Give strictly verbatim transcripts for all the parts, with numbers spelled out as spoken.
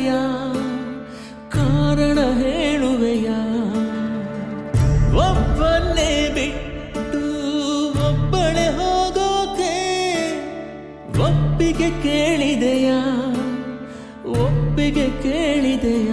ಕೇಳಿದೆಯ ಕಾರಣ ಹೇಳುವೆಯ ಒಬ್ಬನ್ನೇ ಬಿಟ್ಟು ಒಬ್ಬಳೆ ಹೋಗೋಕೆ ಒಪ್ಪಿಗೆ ಕೇಳಿದೆಯ ಒಪ್ಪಿಗೆ ಕೇಳಿದೆಯ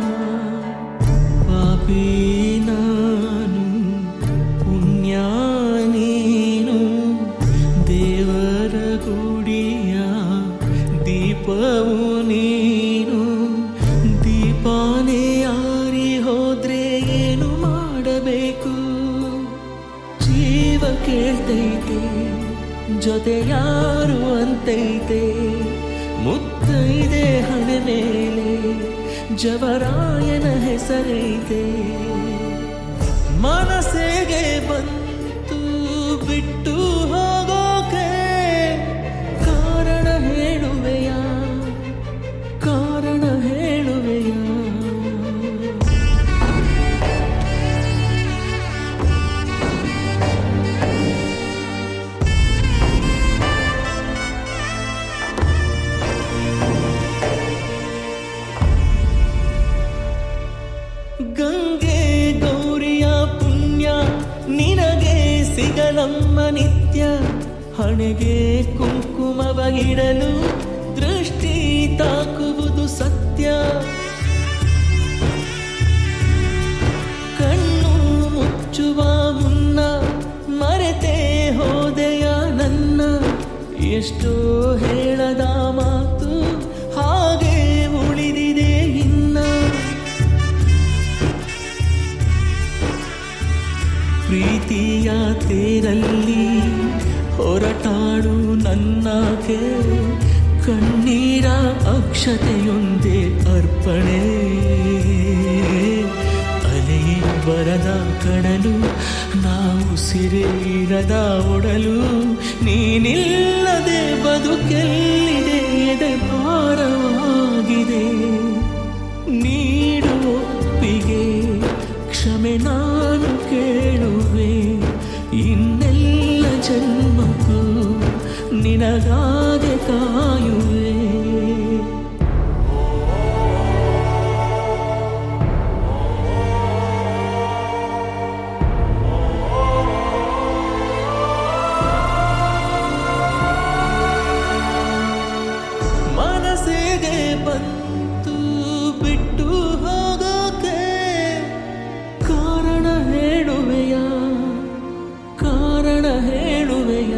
ಪಾಪಿ ನಾನು ಪುಣ್ಯ ನೀನು ದೇವರ ಗುಡಿಯ ದೀಪವು ನೀನು ದೀಪಾನೇ ಆರಿ ಹೋದ್ರೆ ಏನು ಮಾಡಬೇಕು ಜೀವ ಕೇಳ್ತೈತೆ ಜೊತೆ ಯಾರು ಅಂತೈತೆ ಮುತ್ತೈದೆ ಹಣೆ ಮೇಲೆ ಜವರಾಯನ ಹೆಸರೈತೆ ಮನಸ್ಸಿಗೆ ಬಂತು ಬಿಟ್ಟು ಹೋಗೋಕೆ ಕಾರಣ ಹೇಳುವೆಯ ಕಾರಣ ಹೇಳುವೆಯ ಗಂಗೆ ಗೌರಿಯ ಪುಣ್ಯ ನಿನಗೆ ಸಿಗಲಮ್ಮ ನಿತ್ಯ ಹಣೆಗೆ ಕುಂಕುಮವ ಇಡಲು ದೃಷ್ಟಿ ತಾಕುವುದು ಸತ್ಯ ಕಣ್ಣು ಮುಚ್ಚುವ ಮುನ್ನ ಮರೆತೇ ಹೋದೆಯ ನನ್ನ ಎಷ್ಟೋ ಹೇಳದ ಮಾತು ಹಾಗೆ ಉಳಿದಿದೆ ಇನ್ನ ಪ್ರೀತಿಯ ತೇರಲ್ಲಿ ಹೊರಟಾಡು ನನ್ನಾಗೆ ಕಣ್ಣೀರ ಅಕ್ಷತೆಯೊಂದೇ ಅರ್ಪಣೆ ಅಲೆಯೇ ಬರದ ಕಡಲು ನಾವು ಸಿರಿರದ ಒಡಲು ನೀನಿಲ್ಲದೆ ಬದುಕೆಲ್ಲಿದೆ ಎದೆ ಭಾರವಾಗಿದೆ ನೀಡು ಒಪ್ಪಿಗೆ ಕ್ಷಮೆ ನಾನು ಕೇಳುವೆ ಇನ್ನೆಲ್ಲ ಜನ್ಮಕ್ಕೂ ನಿನಗಾಗೆ ಕಾಯುವೆ ಮನಸ್ಸಿಗೆ ಬಂತು ಬಿಟ್ಟು ಹೋಗೋಕೆ ಕಾರಣ ಹೇಳುವೆಯ ಕಾರಣ ಹೇಳುವೆಯ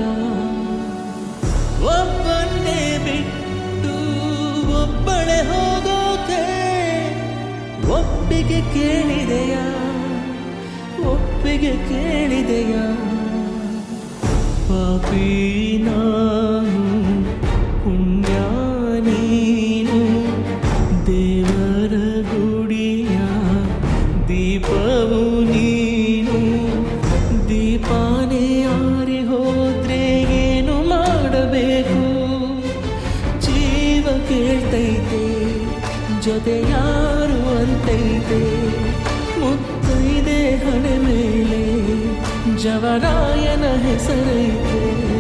ಒಬ್ಬನ್ನೇ ಬಿಟ್ಟು ಒಬ್ಬಳೆ ಹೋಗೋಕೆ ಒಪ್ಪಿಗೆ ಕೇಳಿದೆಯ ಒಪ್ಪಿಗೆ ಕೇಳಿದೆಯ ಪಾಪಿ ನಾನು ಪುಣ್ಯ ನೀನು ದೇವರ ಗುಡಿಯ ದೀಪವು ನೀನು ದೀಪಾನೇ ಆರಿ ಹೋದ್ರೆ ಏನು ಮಾಡಬೇಕು ಜೀವ ಕೇಳ್ತೈತೆ ಜೊತೆ ಯಾರು ಅಂತೈತೆ ಮುತ್ತೈದೆ ಹಣೆ ಮೇಲೆ ಜವರಾಯನ ಹೆಸರೈತೆ